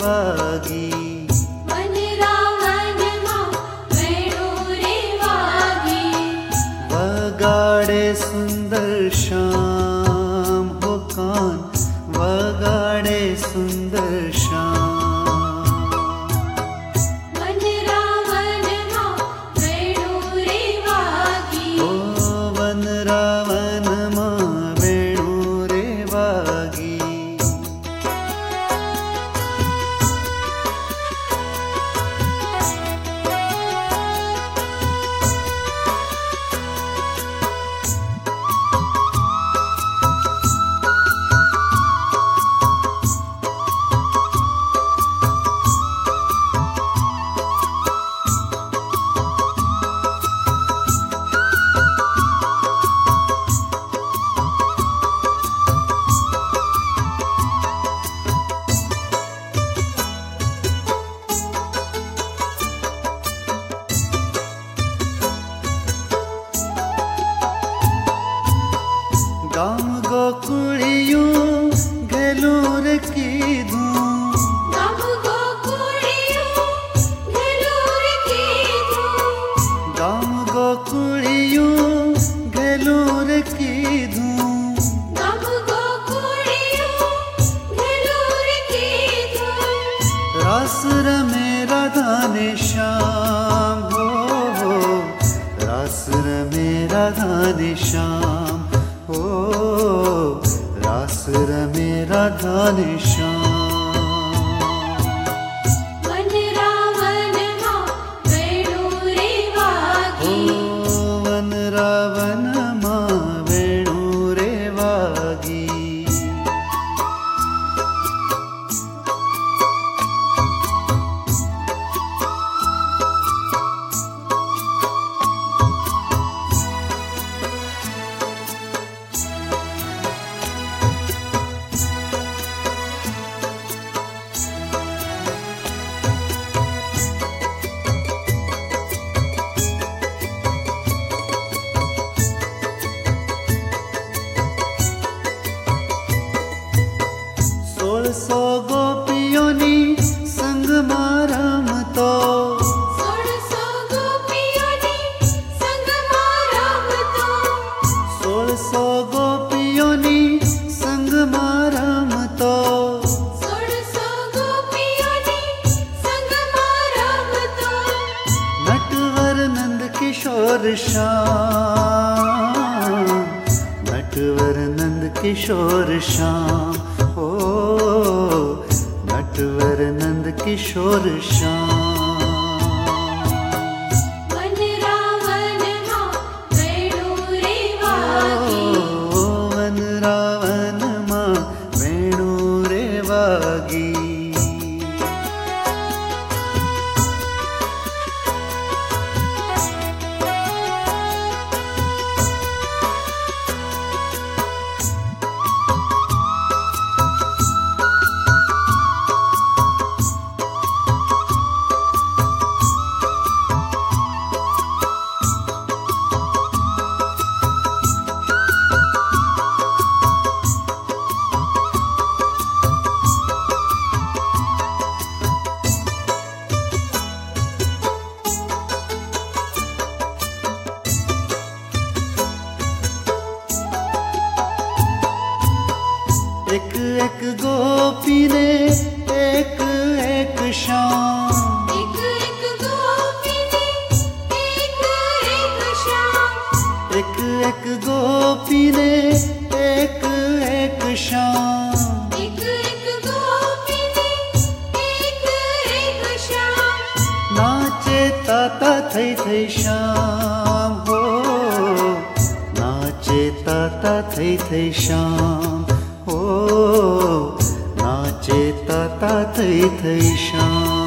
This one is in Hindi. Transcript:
वागी। वगाड़े सुंदर श्याम हो कान, वगाड़े सुंदर श्याम। ओ वन रावन मां वेणु रे वागी। गाम गोकुड़ियों घेलूर की धूम, गाम गोकुड़ियों घेलूर की धूम, गाम गोकुड़ियों घेलूर की धूम। गाम गोकुड़ियों घेलूर की धूम। रास रमे राधा ने श्याम हो, रास रमे राधा ने श्याम हो, रास रमे राधा ने श्याम। वन रावन मां वेणु रे वागी। ओ वन रावन मां वेणु रे वागी। सो गोपियोनी संग मारम तो, 1600 गोपियोनी संग मारम तो, 1600 गोपियोनी संग मारम तो। 1600 गोपियोनी संग मारम तो। नटवर नंद किशोर श्याम, नटवर नंद किशोर श्याम हो, नटवर नंद किशोर श्याम। वन रावन मां वेणु रे वागी। ओ वन रावन मां वेणु रे वागी। एक एक गोपी ने एक एक श्याम, एक एक गोपी ने एक एक श्याम, एक एक गोपी ने एक एक श्याम। एक एक गोपी ने एक एक श्याम। नाचे ताता थई थई श्याम हो, नाचे ताता थई थई श्याम हो, नाचे ताता थई थई श्याम।